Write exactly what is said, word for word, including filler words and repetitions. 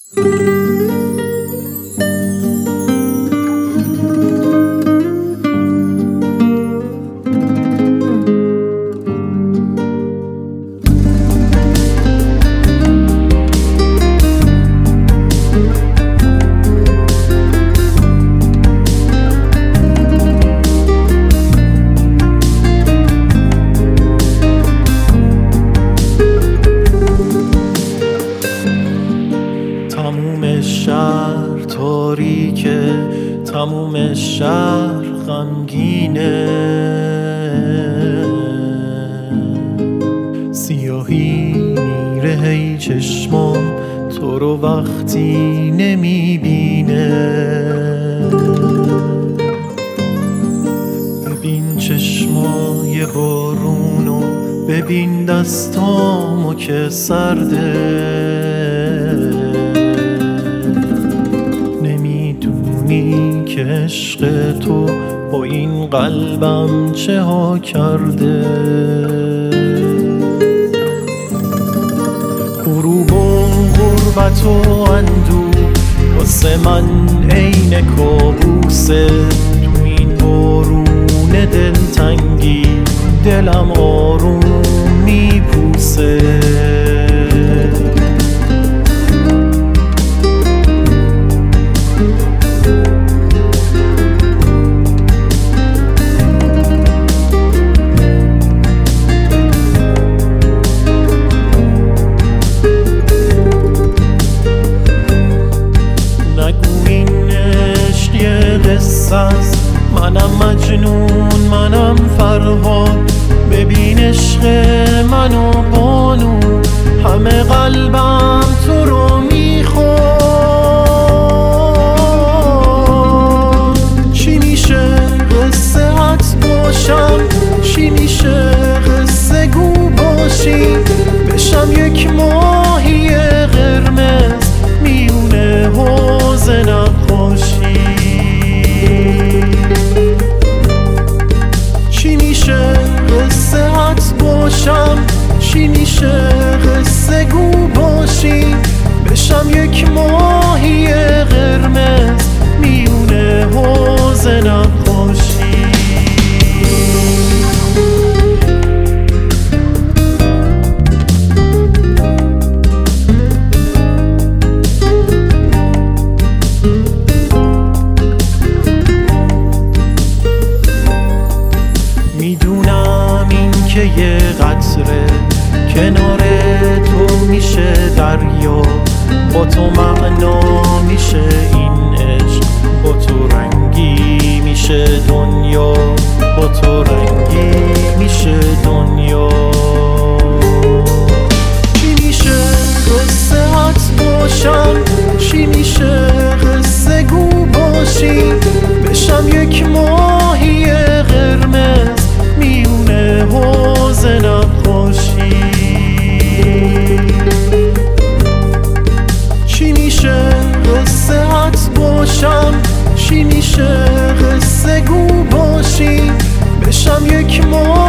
تموم شهر تاریکه، تموم شهر غمگینه، سیاهی میره هی چشمام تو رو وقتی نمیبینه. ببین چشمای بارونو، ببین دستامو که سرده، نمیدونی که عشق تو با این قلبم چه ها کرده. غروب و غربت و اندوه واسه من عین کابوسه، تو این بارون دلتنگی دلم آروم میپوسه. منم مجنون، منم فرهاد، ببین عشق منو بانو، همه قلبم تو رو میخواد. چی میشه قصه ات باشم، چی میشه قصه گو باشی، بشم یک ماهی قرمز میونه حوض نقاشی. چی میشه قصه ات باشم، چی میشه قصه گو باشی، بشم یک ماهی قرمز میونه حوض نقاشی. میدونم این که یه قطره کنار تو میشه دریا، با تو معنا میشه این عشق، با تو رنگی میشه دنیا، با تو رنگی میشه دنیا. چی میشه قصه ات باشم، چی میشه قصه گو باشی، بشم یک ماهی قرمز میونه حوض نقاشی. چی میشه قصه ات باشم، چی میشه قصه گو باشی، بشم یک ماهی